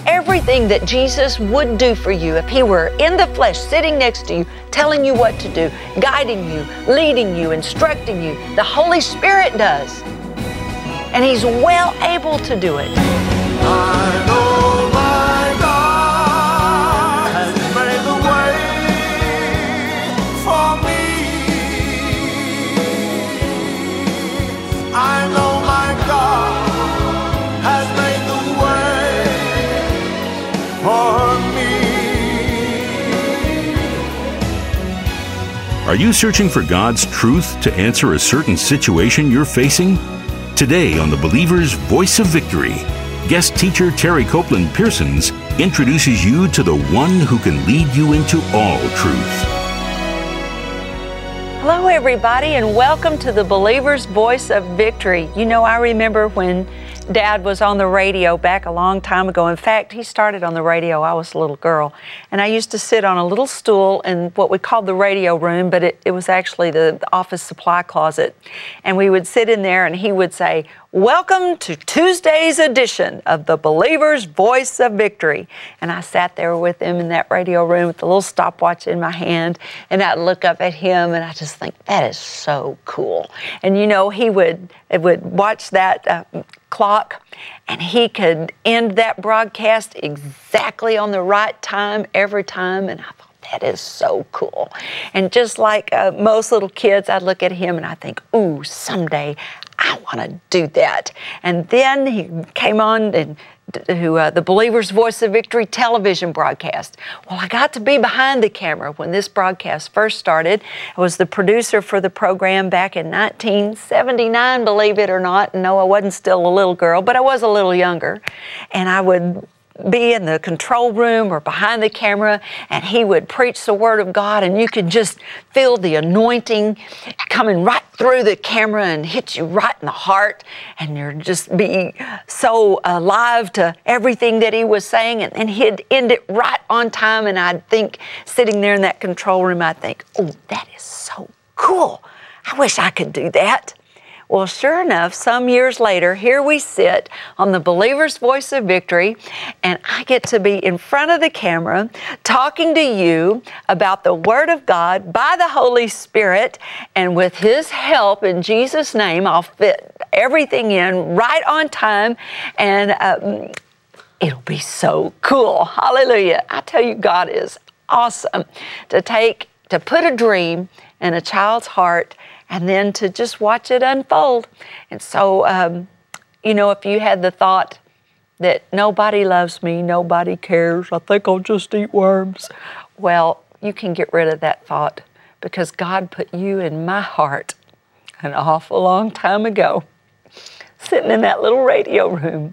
everything that Jesus would do for you if He were in the flesh, sitting next to you, telling you what to do, guiding you, leading you, instructing you. The Holy Spirit does. And He's well able to do it. I know my God has made the way for me. I know my God has made the way for me. Are you searching for God's truth to answer a certain situation you're facing? Today on the Believer's Voice of Victory, guest teacher Terry Copeland Pearsons introduces you to the one who can lead you into all truth. Hello, everybody, and welcome to the Believer's Voice of Victory. You know, I remember when Dad was on the radio back a long time ago. In fact, he started on the radio. I was a little girl. And I used to sit on a little stool in what we called the radio room, but it was actually the office supply closet. And we would sit in there and he would say, "Welcome to Tuesday's edition of the Believer's Voice of Victory." And I sat there with him in that radio room with the little stopwatch in my hand, and I'd look up at him and I just think, that is so cool. And you know, he would watch that clock, and he could end that broadcast exactly on the right time every time, and I thought, that is so cool. And just like most little kids, I'd look at him and I think, ooh, someday I want to do that. And then he came on and to the Believer's Voice of Victory television broadcast. Well, I got to be behind the camera when this broadcast first started. I was the producer for the program back in 1979, believe it or not. No, I wasn't still a little girl, but I was a little younger. And I would be in the control room or behind the camera, and he would preach the Word of God, and you could just feel the anointing coming right through the camera and hit you right in the heart, and you're just being so alive to everything that he was saying, and he'd end it right on time, and I'd think, sitting there in that control room, I'd think, oh, that is so cool. I wish I could do that. Well, sure enough, some years later, here we sit on the Believer's Voice of Victory, and I get to be in front of the camera talking to you about the Word of God by the Holy Spirit, and with His help, in Jesus' name, I'll fit everything in right on time, and it'll be so cool. Hallelujah. I tell you, God is awesome to put a dream in a child's heart and then to just watch it unfold. And so, you know, if you had the thought that nobody loves me, nobody cares, I think I'll just eat worms, well, you can get rid of that thought, because God put you in my heart an awful long time ago, sitting in that little radio room.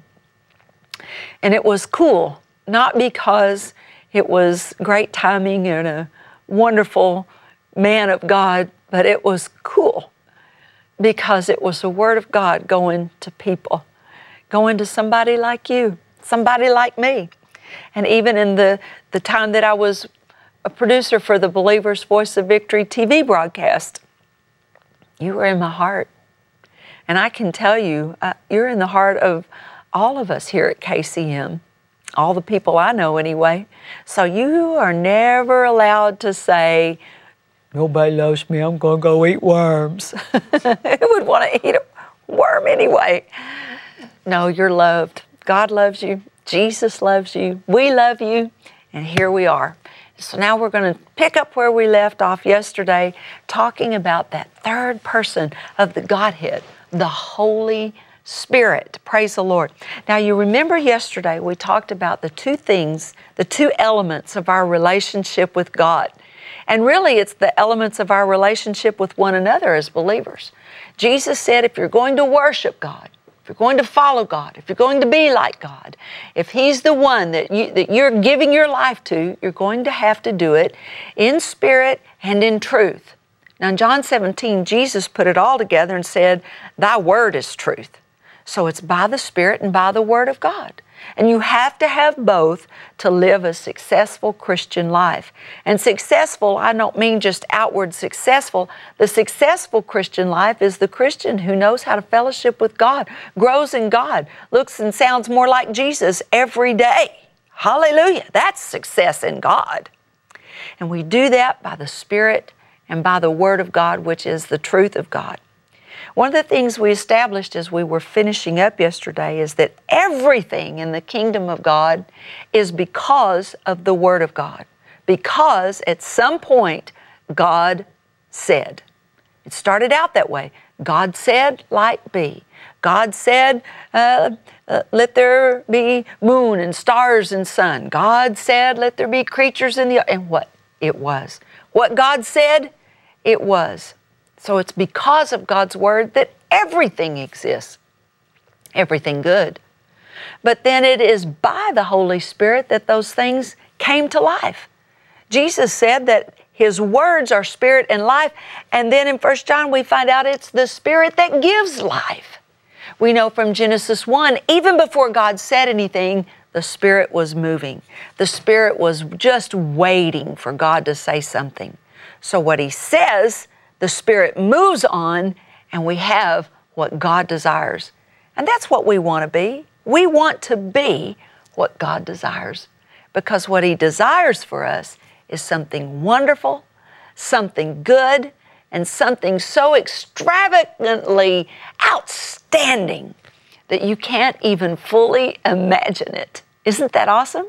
And it was cool, not because it was great timing and a wonderful man of God, but it was cool because it was the Word of God going to people, going to somebody like you, somebody like me. And even in the time that I was a producer for the Believer's Voice of Victory TV broadcast, you were in my heart. And I can tell you, you're in the heart of all of us here at KCM, all the people I know anyway. So you are never allowed to say, nobody loves me, I'm going to go eat worms. Who would want to eat a worm anyway? No, you're loved. God loves you. Jesus loves you. We love you. And here we are. So now we're going to pick up where we left off yesterday, talking about that third person of the Godhead, the Holy Spirit. Praise the Lord. Now, you remember yesterday we talked about the two things, the two elements of our relationship with God. And really, it's the elements of our relationship with one another as believers. Jesus said, if you're going to worship God, if you're going to follow God, if you're going to be like God, if He's the one that you're giving your life to, you're going to have to do it in spirit and in truth. Now, in John 17, Jesus put it all together and said, thy word is truth. So it's by the Spirit and by the Word of God. And you have to have both to live a successful Christian life. And successful, I don't mean just outward successful. The successful Christian life is the Christian who knows how to fellowship with God, grows in God, looks and sounds more like Jesus every day. Hallelujah. That's success in God. And we do that by the Spirit and by the Word of God, which is the truth of God. One of the things we established as we were finishing up yesterday is that everything in the kingdom of God is because of the Word of God. Because at some point, God said. It started out that way. God said, light be. God said, let there be moon and stars and sun. God said, let there be creatures in the earth. And what? It was. What God said, it was. So it's because of God's Word that everything exists. Everything good. But then it is by the Holy Spirit that those things came to life. Jesus said that His words are spirit and life. And then in 1 John we find out it's the Spirit that gives life. We know from Genesis 1, even before God said anything, the Spirit was moving. The Spirit was just waiting for God to say something. So what He says, the Spirit moves on, and we have what God desires. And that's what we want to be. We want to be what God desires, because what He desires for us is something wonderful, something good, and something so extravagantly outstanding that you can't even fully imagine it. Isn't that awesome?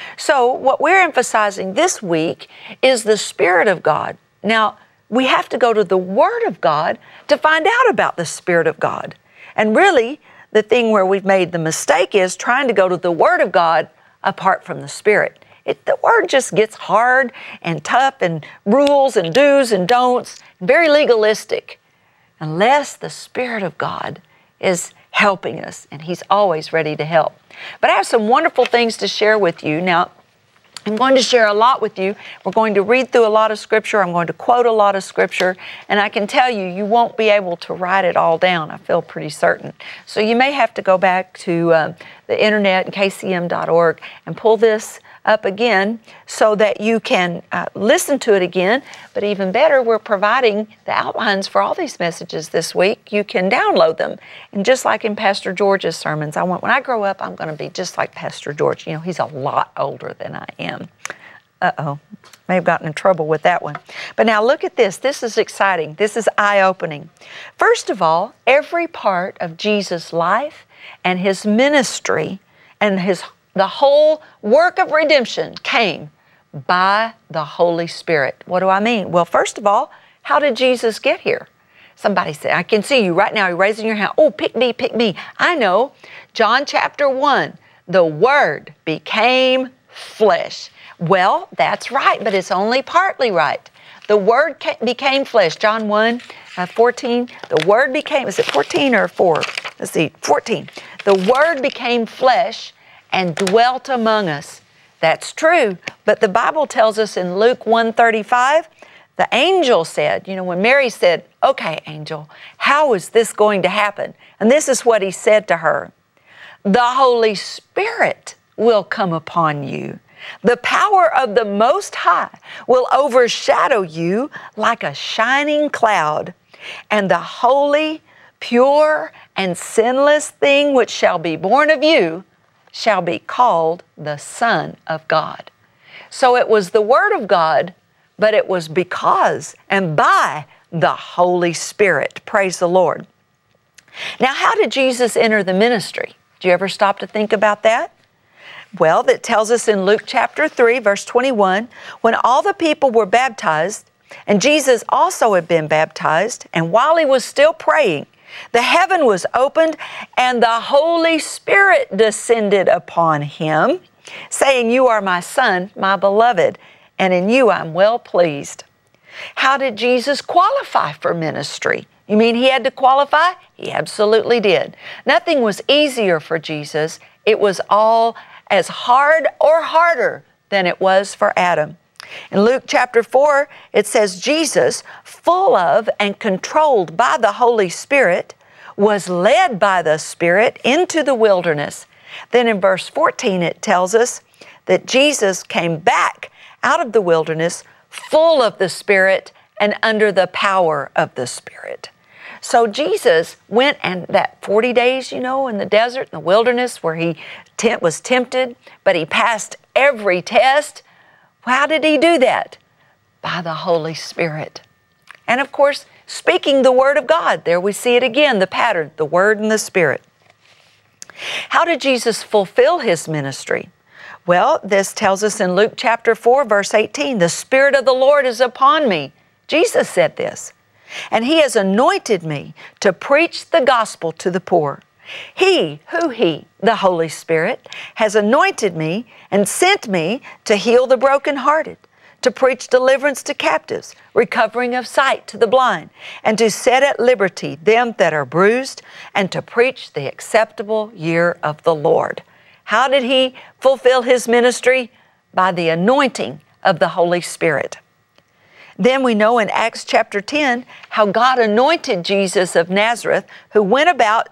So what we're emphasizing this week is the Spirit of God. Now, we have to go to the Word of God to find out about the Spirit of God. And really, the thing where we've made the mistake is trying to go to the Word of God apart from the Spirit. The Word just gets hard and tough and rules and do's and don'ts, very legalistic, unless the Spirit of God is helping us, and He's always ready to help. But I have some wonderful things to share with you. Now, I'm going to share a lot with you. We're going to read through a lot of Scripture. I'm going to quote a lot of Scripture. And I can tell you, you won't be able to write it all down. I feel pretty certain. So you may have to go back to the internet, kcm.org, and pull this up again so that you can listen to it again. But even better, we're providing the outlines for all these messages this week. You can download them. And just like in Pastor George's sermons, when I grow up, I'm going to be just like Pastor George. You know, he's a lot older than I am. Uh-oh, may have gotten in trouble with that one. But now look at this. This is exciting. This is eye-opening. First of all, every part of Jesus' life and His ministry and the whole work of redemption came by the Holy Spirit. What do I mean? Well, first of all, how did Jesus get here? Somebody said, I can see you right now. You're raising your hand. Oh, pick me, pick me. I know. John chapter 1, the Word became flesh. Well, that's right, but it's only partly right. The Word became flesh. John 1:14, the Word became, is it 14 or 4? Let's see, 14. The Word became flesh and dwelt among us. That's true, but the Bible tells us in Luke 1:35, the angel said, when Mary said, okay, angel, how is this going to happen? And this is what he said to her. The Holy Spirit will come upon you. The power of the Most High will overshadow you like a shining cloud, and the holy, pure, and sinless thing which shall be born of you shall be called the Son of God. So it was the Word of God, but it was because and by the Holy Spirit. Praise the Lord. Now, how did Jesus enter the ministry? Do you ever stop to think about that? Well, that tells us in Luke chapter 3, verse 21, when all the people were baptized, and Jesus also had been baptized, and while he was still praying, the heaven was opened, and the Holy Spirit descended upon him, saying, you are my Son, my beloved, and in you I'm well pleased. How did Jesus qualify for ministry? You mean he had to qualify? He absolutely did. Nothing was easier for Jesus. It was all as hard or harder than it was for Adam. In Luke chapter 4, it says, Jesus, full of and controlled by the Holy Spirit, was led by the Spirit into the wilderness. Then in verse 14, it tells us that Jesus came back out of the wilderness full of the Spirit and under the power of the Spirit. So Jesus went, and that 40 days, in the desert, in the wilderness, where he was tempted, but he passed every test. How did he do that? By the Holy Spirit. And of course, speaking the Word of God. There we see it again, the pattern, the Word and the Spirit. How did Jesus fulfill His ministry? Well, this tells us in Luke chapter 4, verse 18, the Spirit of the Lord is upon me. Jesus said this. And He has anointed me to preach the gospel to the poor. He, the Holy Spirit, has anointed me and sent me to heal the brokenhearted, to preach deliverance to captives, recovering of sight to the blind, and to set at liberty them that are bruised, and to preach the acceptable year of the Lord. How did He fulfill His ministry? By the anointing of the Holy Spirit. Then we know in Acts chapter 10 how God anointed Jesus of Nazareth, who went about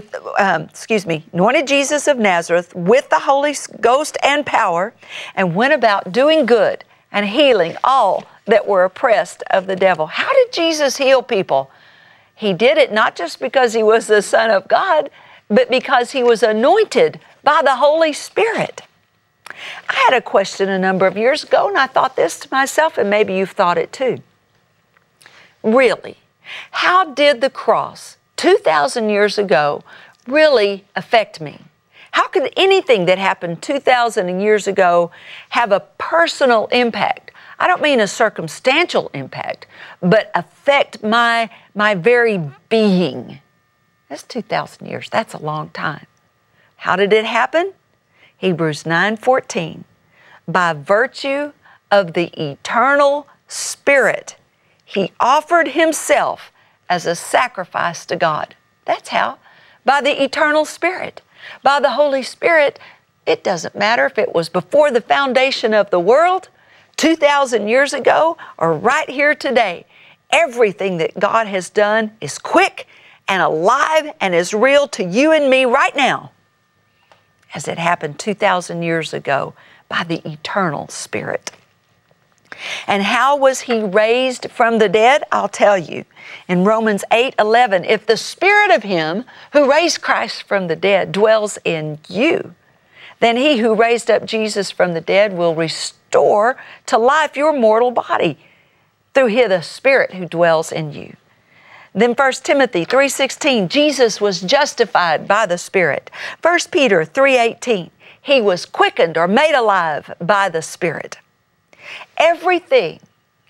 anointed Jesus of Nazareth with the Holy Ghost and power, and went about doing good and healing all that were oppressed of the devil. How did Jesus heal people? He did it not just because He was the Son of God, but because He was anointed by the Holy Spirit. I had a question a number of years ago, and I thought this to myself, and maybe you've thought it too. Really, how did the cross 2,000 years ago really affect me? How could anything that happened 2,000 years ago have a personal impact? I don't mean a circumstantial impact, but affect my very being. That's 2,000 years. That's a long time. How did it happen? Hebrews 9:14. By virtue of the eternal Spirit, He offered Himself as a sacrifice to God. That's how. By the eternal Spirit. By the Holy Spirit, it doesn't matter if it was before the foundation of the world, 2,000 years ago, or right here today. Everything that God has done is quick and alive and is real to you and me right now, as it happened 2,000 years ago by the eternal Spirit. And how was He raised from the dead? I'll tell you. In Romans 8:11, if the Spirit of Him who raised Christ from the dead dwells in you, then He who raised up Jesus from the dead will restore to life your mortal body through the Spirit who dwells in you. Then 1 Timothy 3:16, Jesus was justified by the Spirit. 1 Peter 3:18, He was quickened or made alive by the Spirit. Everything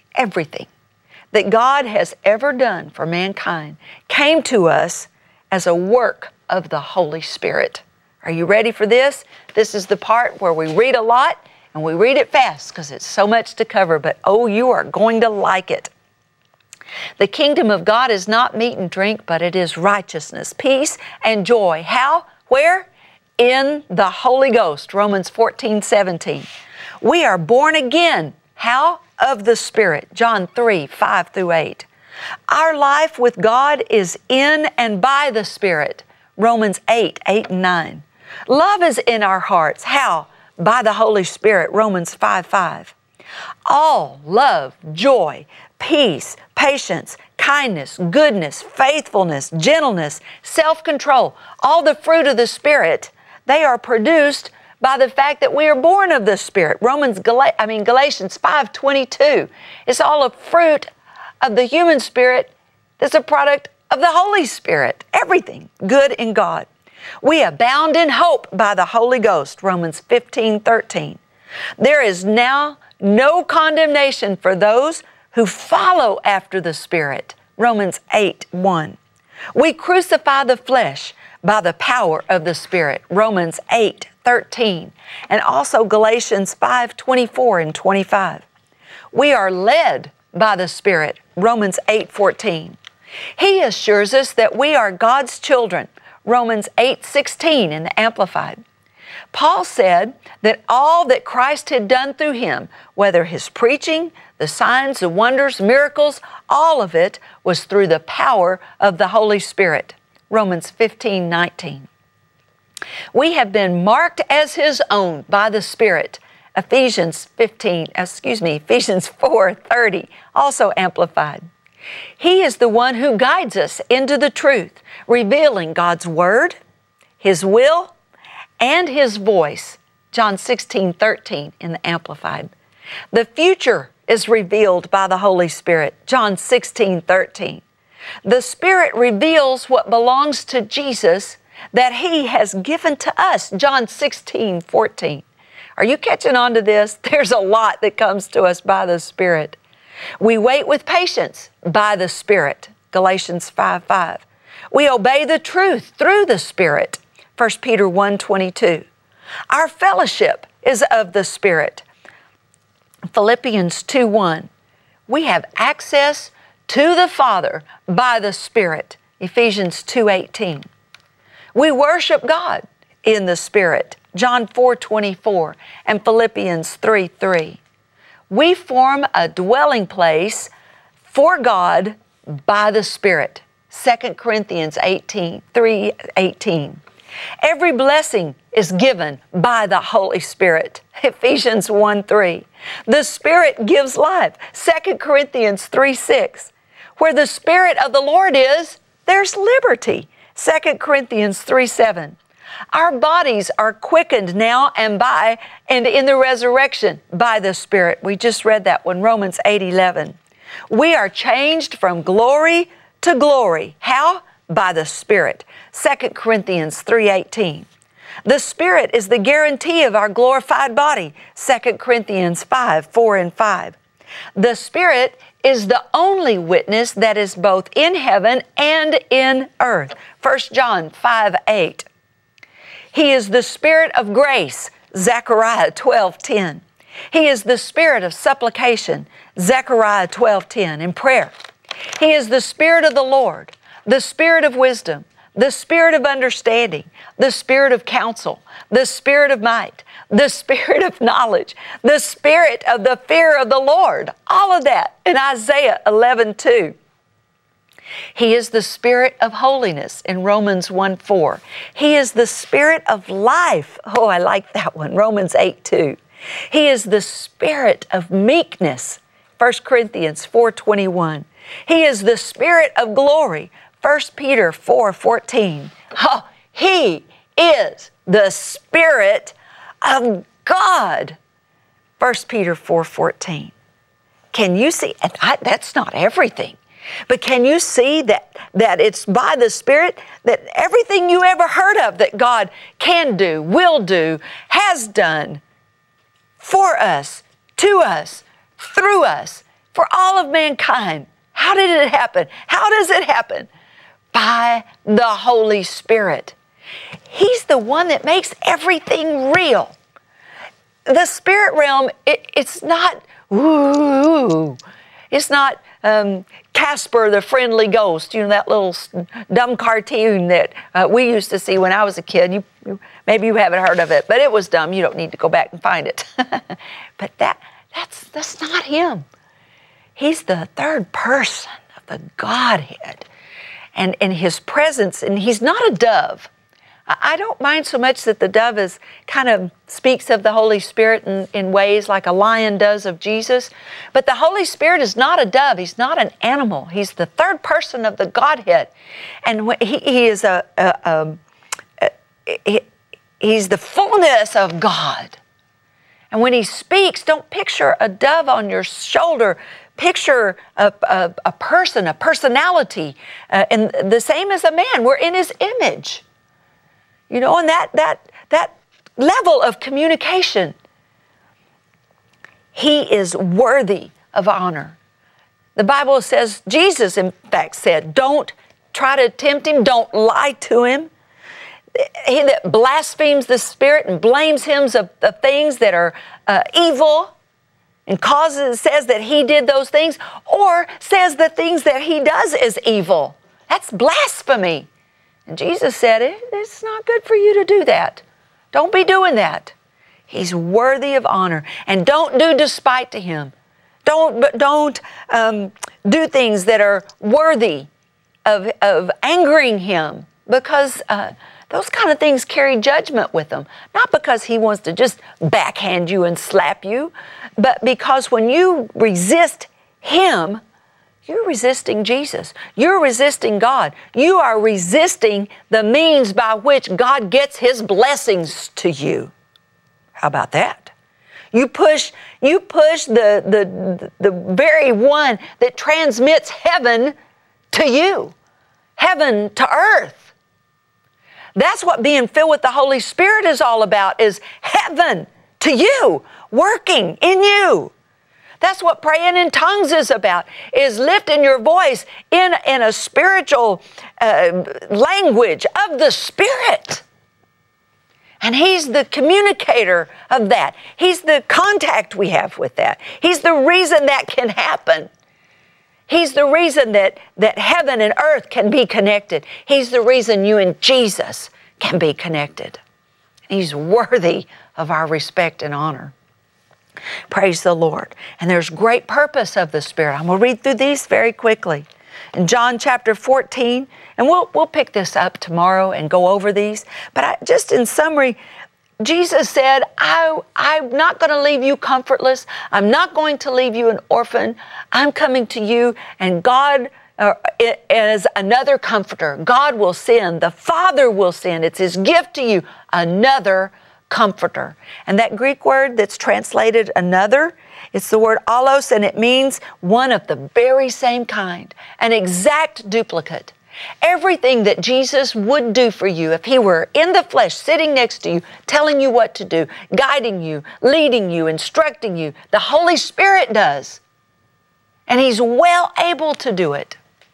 that God has ever done for mankind came to us as a work of the Holy Spirit. Are you ready for this? This is the part where we read a lot and we read it fast because it's so much to cover, but oh, you are going to like it. The kingdom of God is not meat and drink, but it is righteousness, peace, and joy. How? Where? In the Holy Ghost. Romans 14:17. We are born again. How? Of the Spirit. John 3:5-8. Our life with God is in and by the Spirit. Romans 8:8-9. Love is in our hearts. How? By the Holy Spirit. Romans 5:5. All love, joy, peace, patience, kindness, goodness, faithfulness, gentleness, self-control, all the fruit of the Spirit, they are produced by the fact that we are born of the Spirit. Galatians 5:22. It's all a fruit of the human spirit that's a product of the Holy Spirit. Everything good in God. We abound in hope by the Holy Ghost. Romans 15:13. There is now no condemnation for those who follow after the Spirit. Romans 8:1. We crucify the flesh by the power of the Spirit. Romans 8:13. And also Galatians 5:24 and 25. We are led by the Spirit. Romans 8:14. He assures us that we are God's children. Romans 8:16 in the Amplified. Paul said that all that Christ had done through Him, whether His preaching, the signs, the wonders, miracles, all of it was through the power of the Holy Spirit. Romans 15:19. We have been marked as His own by the Spirit. Ephesians 4:30, also Amplified. He is the one who guides us into the truth, revealing God's Word, His will, and His voice. John 16:13 in the Amplified. The future is revealed by the Holy Spirit. John 16:13. The Spirit reveals what belongs to Jesus that He has given to us. John 16:14. Are you catching on to this? There's a lot that comes to us by the Spirit. We wait with patience by the Spirit. Galatians 5:5. We obey the truth through the Spirit. 1 Peter 1:22. Our fellowship is of the Spirit. Philippians 2:1. We have access to the Father by the Spirit. Ephesians 2:18. We worship God in the Spirit. John 4:24 and Philippians 3:3. We form a dwelling place for God by the Spirit. 2 Corinthians 3:18. Every blessing is given by the Holy Spirit. Ephesians 1:3. The Spirit gives life. 2 Corinthians 3:6. Where the Spirit of the Lord is, there's liberty. 2 Corinthians 3:7. Our bodies are quickened now and in the resurrection by the Spirit. We just read that one, Romans 8:11. We are changed from glory to glory. How? By the Spirit. 2 Corinthians 3:18. The Spirit is the guarantee of our glorified body. 2 Corinthians 5:4 and 5. The Spirit is the only witness that is both in heaven and in earth. 1 John 5:8. He is the Spirit of grace. Zechariah 12:10. He is the Spirit of supplication. Zechariah 12:10 in prayer. He is the Spirit of the Lord, the Spirit of wisdom, the Spirit of understanding, the Spirit of counsel, the Spirit of might, the Spirit of knowledge, the Spirit of the fear of the Lord. All of that in Isaiah 11:2. He is the Spirit of holiness in Romans 1:4. He is the Spirit of life. Oh, I like that one. Romans 8:2. He is the Spirit of meekness. 1 Corinthians 4:21. He is the Spirit of glory. 1 Peter 4:14. Oh, He is the Spirit of God. 1 Peter 4:14. Can you see? And that's not everything. But can you see that it's by the Spirit that everything you ever heard of that God can do, will do, has done for us, to us, through us, for all of mankind? How did it happen? How does it happen? By the Holy Spirit. He's the one that makes everything real. The spirit realm, it's not, ooh, it's not Casper the Friendly Ghost, you know, that little dumb cartoon that we used to see when I was a kid. Maybe you haven't heard of it, but it was dumb. You don't need to go back and find it. But that's not Him. He's the third person of the Godhead. And in His presence, and He's not a dove. I don't mind so much that the dove is kind of speaks of the Holy Spirit in ways like a lion does of Jesus. But the Holy Spirit is not a dove. He's not an animal. He's the third person of the Godhead. And He is He's the fullness of God. And when He speaks, don't picture a dove on your shoulder. Picture a person, a personality, and the same as a man. We're in His image. You know, and that level of communication. He is worthy of honor. The Bible says, Jesus in fact said, don't try to tempt Him, don't lie to Him. He that blasphemes the Spirit and blames Him of the things that are evil and says that He did those things, or says the things that He does is evil. That's blasphemy. And Jesus said, it's not good for you to do that. Don't be doing that. He's worthy of honor. And don't do despite to Him. Don't do things that are worthy of angering Him, because those kind of things carry judgment with them. Not because He wants to just backhand you and slap you, but because when you resist Him, you're resisting Jesus. You're resisting God. You are resisting the means by which God gets His blessings to you. How about that? You push the very one that transmits heaven to you, heaven to earth. That's what being filled with the Holy Spirit is all about, is heaven to you, working in you. That's what praying in tongues is about, is lifting your voice in a spiritual language of the Spirit. And He's the communicator of that. He's the contact we have with that. He's the reason that can happen. He's the reason that heaven and earth can be connected. He's the reason you and Jesus can be connected. He's worthy of our respect and honor. Praise the Lord. And there's great purpose of the Spirit. I'm going to read through these very quickly. In John chapter 14, and we'll pick this up tomorrow and go over these, but just in summary, Jesus said, I'm not going to leave you comfortless. I'm not going to leave you an orphan. I'm coming to you, and God is another comforter. God will send, the Father will send. It's His gift to you, another comforter. And that Greek word that's translated another, it's the word allos, and it means one of the very same kind, an exact duplicate. Everything that Jesus would do for you if He were in the flesh, sitting next to you, telling you what to do, guiding you, leading you, instructing you, the Holy Spirit does. And He's well able to do it.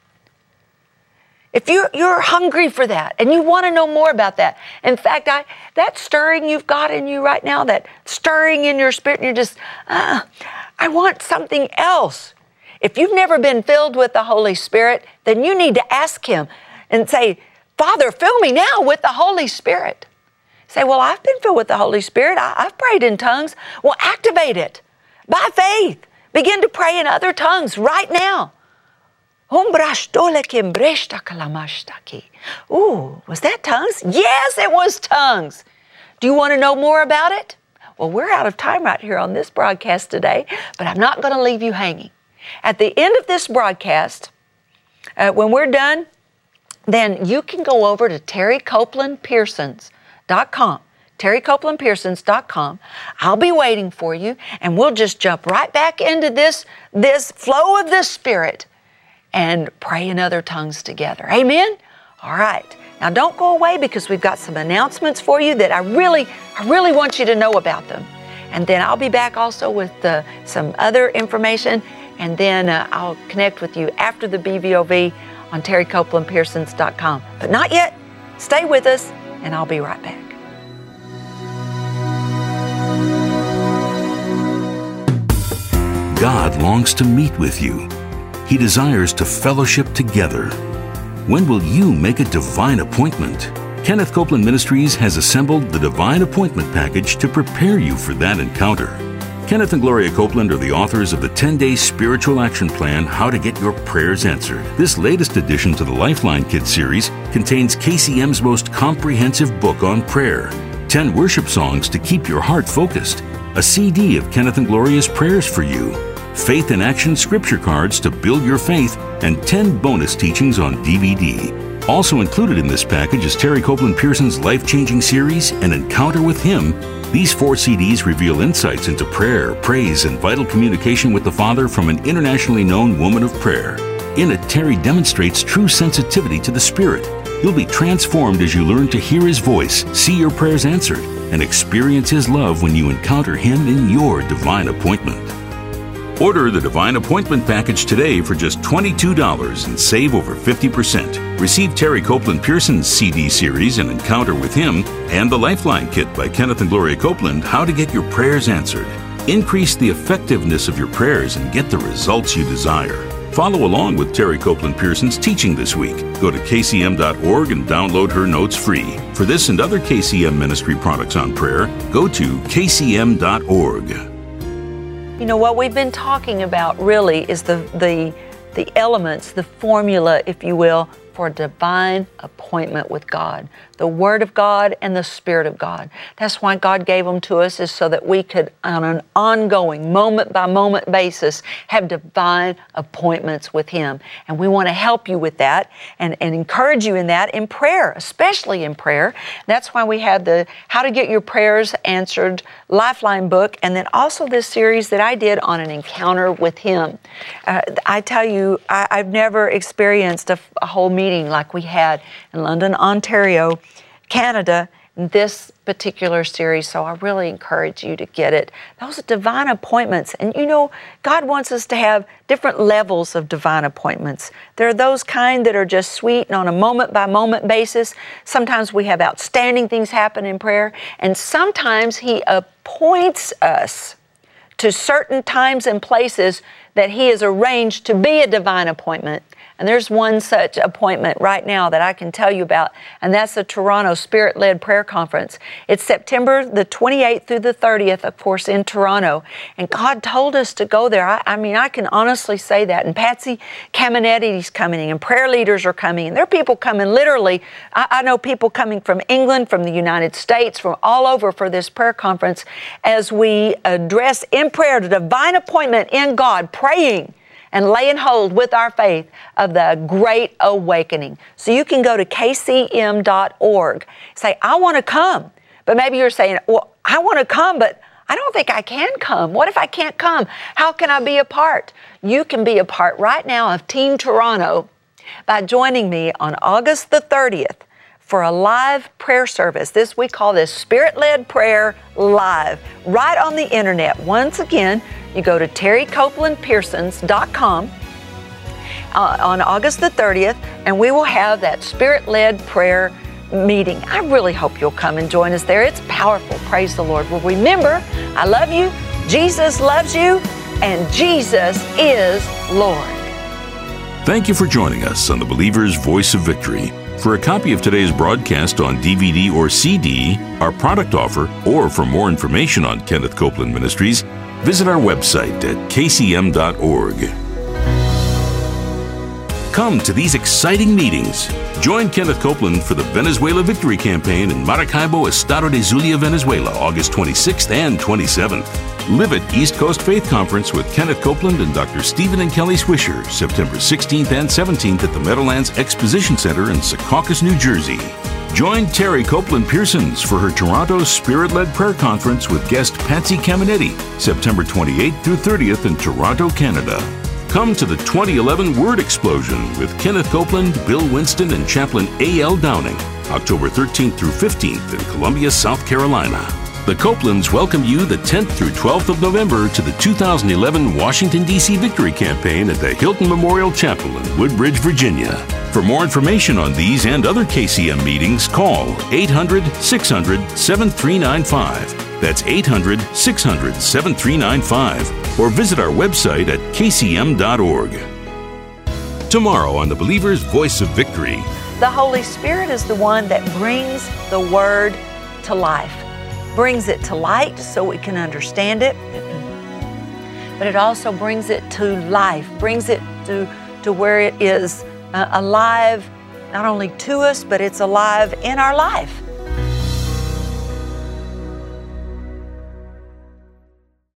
If you're hungry for that and you want to know more about that, in fact, that stirring you've got in you right now, that stirring in your spirit, and you're just, I want something else. If you've never been filled with the Holy Spirit, then you need to ask Him and say, Father, fill me now with the Holy Spirit. Say, well, I've been filled with the Holy Spirit. I've prayed in tongues. Well, activate it by faith. Begin to pray in other tongues right now. Ooh, was that tongues? Yes, it was tongues. Do you want to know more about it? Well, we're out of time right here on this broadcast today, but I'm not going to leave you hanging. At the end of this broadcast, when we're done, then you can go over to TerryCopelandPearsons.com. TerryCopelandPearsons.com. I'll be waiting for you, and we'll just jump right back into this flow of the Spirit and pray in other tongues together. Amen? All right. Now don't go away, because we've got some announcements for you that I really want you to know about them. And then I'll be back also with some other information, and then I'll connect with you after the BVOV on TerryCopelandPearsons.com. But not yet. Stay with us, and I'll be right back. God longs to meet with you. He desires to fellowship together. When will you make a divine appointment? Kenneth Copeland Ministries has assembled the Divine Appointment Package to prepare you for that encounter. Kenneth and Gloria Copeland are the authors of the 10-day spiritual action plan, How to Get Your Prayers Answered. This latest addition to the Lifeline Kids series contains KCM's most comprehensive book on prayer, 10 worship songs to keep your heart focused, a CD of Kenneth and Gloria's prayers for you, Faith in Action scripture cards to build your faith, and 10 bonus teachings on DVD. Also included in this package is Terry Copeland Pearson's life-changing series, An Encounter with Him. These 4 CDs reveal insights into prayer, praise, and vital communication with the Father from an internationally known woman of prayer. In it, Terry demonstrates true sensitivity to the Spirit. You'll be transformed as you learn to hear His voice, see your prayers answered, and experience His love when you encounter Him in your divine appointment. Order the Divine Appointment Package today for just $22 and save over 50%. Receive Terry Copeland Pearson's CD series, An Encounter with Him, and the Lifeline Kit by Kenneth and Gloria Copeland, How to Get Your Prayers Answered. Increase the effectiveness of your prayers and get the results you desire. Follow along with Terry Copeland Pearson's teaching this week. Go to kcm.org and download her notes free. For this and other KCM ministry products on prayer, go to kcm.org. You know, what we've been talking about really is the elements, the formula, if you will, for a divine appointment with God, the Word of God and the Spirit of God. That's why God gave them to us, is so that we could, on an ongoing, moment-by-moment basis, have divine appointments with Him. And we want to help you with that and encourage you in that in prayer, especially in prayer. That's why we have the How to Get Your Prayers Answered Lifeline book, and then also this series that I did on an encounter with Him. I tell you, I've never experienced a whole meeting like we had in London, Ontario, Canada, in this particular series, so I really encourage you to get it. Those are divine appointments, and you know, God wants us to have different levels of divine appointments. There are those kind that are just sweet and on a moment-by-moment basis. Sometimes we have outstanding things happen in prayer, and sometimes He appoints us to certain times and places that He has arranged to be a divine appointment. And there's one such appointment right now that I can tell you about, and that's the Toronto Spirit-Led Prayer Conference. It's September the 28th through the 30th, of course, in Toronto. And God told us to go there. I mean, I can honestly say that. And Patsy Camenetti is coming, and prayer leaders are coming. And there are people coming literally. I know people coming from England, from the United States, from all over for this prayer conference as we address in prayer the divine appointment in God, praying and laying hold with our faith of the Great Awakening. So you can go to kcm.org. Say, I want to come. But maybe you're saying, well, I want to come, but I don't think I can come. What if I can't come? How can I be a part? You can be a part right now of Team Toronto by joining me on August the 30th for a live prayer service. This, we call this Spirit-Led Prayer Live, right on the internet. Once again, you go to terrycopelandpearsons.com on August the 30th, and we will have that Spirit-Led Prayer meeting. I really hope you'll come and join us there. It's powerful. Praise the Lord. Well, remember, I love you, Jesus loves you, and Jesus is Lord. Thank you for joining us on the Believer's Voice of Victory. For a copy of today's broadcast on DVD or CD, our product offer, or for more information on Kenneth Copeland Ministries, visit our website at kcm.org. Come to these exciting meetings. Join Kenneth Copeland for the Venezuela Victory Campaign in Maracaibo, Estado de Zulia, Venezuela, August 26th and 27th. Live at East Coast Faith Conference with Kenneth Copeland and Dr. Stephen and Kelly Swisher, September 16th and 17th at the Meadowlands Exposition Center in Secaucus, New Jersey. Join Terry Copeland Pearsons for her Toronto Spirit-Led Prayer Conference with guest Patsy Camenetti, September 28th through 30th in Toronto, Canada. Come to the 2011 Word Explosion with Kenneth Copeland, Bill Winston, and Chaplain A.L. Downing, October 13th through 15th in Columbia, South Carolina. The Copelands welcome you the 10th through 12th of November to the 2011 Washington, D.C. Victory Campaign at the Hilton Memorial Chapel in Woodbridge, Virginia. For more information on these and other KCM meetings, call 800-600-7395. That's 800-600-7395. Or visit our website at kcm.org. Tomorrow on the Believer's Voice of Victory. The Holy Spirit is the one that brings the Word to life. Brings it to light so we can understand it, but it also brings it to life, brings it to where it is alive, not only to us, but it's alive in our life.